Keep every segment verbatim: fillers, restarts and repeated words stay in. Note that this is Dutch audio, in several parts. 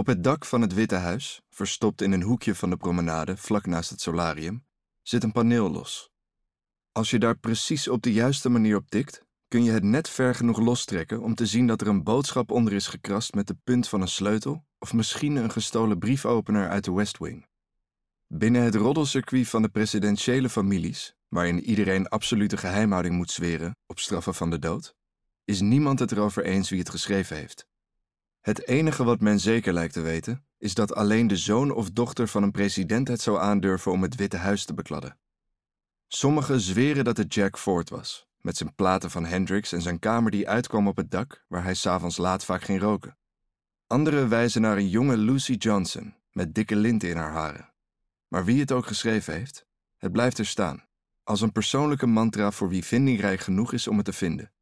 Op het dak van het Witte Huis, verstopt in een hoekje van de promenade vlak naast het solarium, zit een paneel los. Als je daar precies op de juiste manier op tikt, kun je het net ver genoeg lostrekken om te zien dat er een boodschap onder is gekrast met de punt van een sleutel of misschien een gestolen briefopener uit de West Wing. Binnen het roddelcircuit van de presidentiële families, waarin iedereen absolute geheimhouding moet zweren op straffe van de dood, is niemand het erover eens wie het geschreven heeft. Het enige wat men zeker lijkt te weten, is dat alleen de zoon of dochter van een president het zou aandurven om het Witte Huis te bekladden. Sommigen zweren dat het Jack Ford was, met zijn platen van Hendrix en zijn kamer die uitkwam op het dak, waar hij 's avonds laat vaak ging roken. Anderen wijzen naar een jonge Lucy Johnson, met dikke linten in haar haren. Maar wie het ook geschreven heeft, het blijft er staan, als een persoonlijke mantra voor wie vindingrijk genoeg is om het te vinden.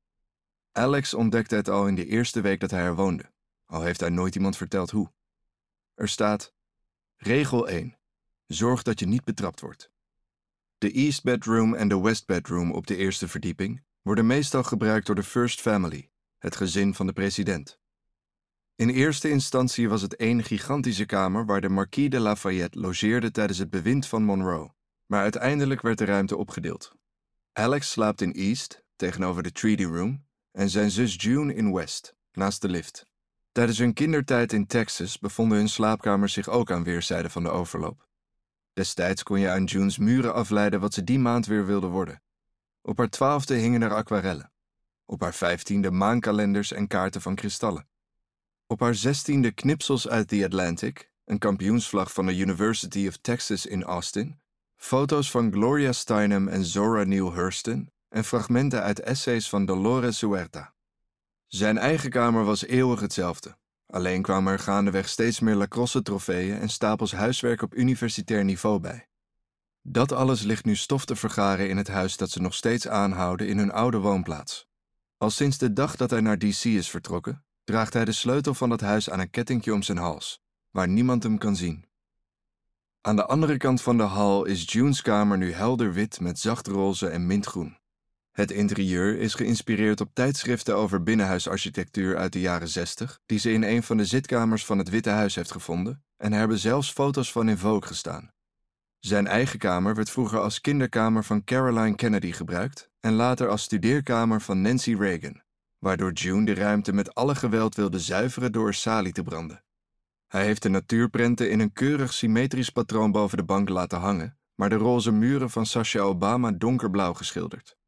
Alex ontdekte het al in de eerste week dat hij er woonde, al heeft hij nooit iemand verteld hoe. Er staat: Regel één. Zorg dat je niet betrapt wordt. De East Bedroom en de West Bedroom op de eerste verdieping worden meestal gebruikt door de First Family, het gezin van de president. In eerste instantie was het één gigantische kamer waar de Marquis de Lafayette logeerde tijdens het bewind van Monroe, maar uiteindelijk werd de ruimte opgedeeld. Alex slaapt in East, tegenover de Treaty Room, en zijn zus June in West, naast de lift. Tijdens hun kindertijd in Texas bevonden hun slaapkamers zich ook aan weerszijden van de overloop. Destijds kon je aan June's muren afleiden wat ze die maand weer wilde worden. Op haar twaalfde hingen er aquarellen. Op haar vijftiende maankalenders en kaarten van kristallen. Op haar zestiende knipsels uit The Atlantic, een kampioensvlag van de University of Texas in Austin, foto's van Gloria Steinem en Zora Neale Hurston en fragmenten uit essays van Dolores Huerta. Zijn eigen kamer was eeuwig hetzelfde. Alleen kwamen er gaandeweg steeds meer lacrosse-trofeeën en stapels huiswerk op universitair niveau bij. Dat alles ligt nu stof te vergaren in het huis dat ze nog steeds aanhouden in hun oude woonplaats. Al sinds de dag dat hij naar D C is vertrokken, draagt hij de sleutel van dat huis aan een kettingje om zijn hals, waar niemand hem kan zien. Aan de andere kant van de hal is June's kamer nu helder wit met zacht roze en mintgroen. Het interieur is geïnspireerd op tijdschriften over binnenhuisarchitectuur uit de jaren zestig, die ze in een van de zitkamers van het Witte Huis heeft gevonden, en er hebben zelfs foto's van in Vogue gestaan. Zijn eigen kamer werd vroeger als kinderkamer van Caroline Kennedy gebruikt en later als studeerkamer van Nancy Reagan, waardoor June de ruimte met alle geweld wilde zuiveren door er salie te branden. Hij heeft de natuurprenten in een keurig symmetrisch patroon boven de bank laten hangen, maar de roze muren van Sasha Obama donkerblauw geschilderd.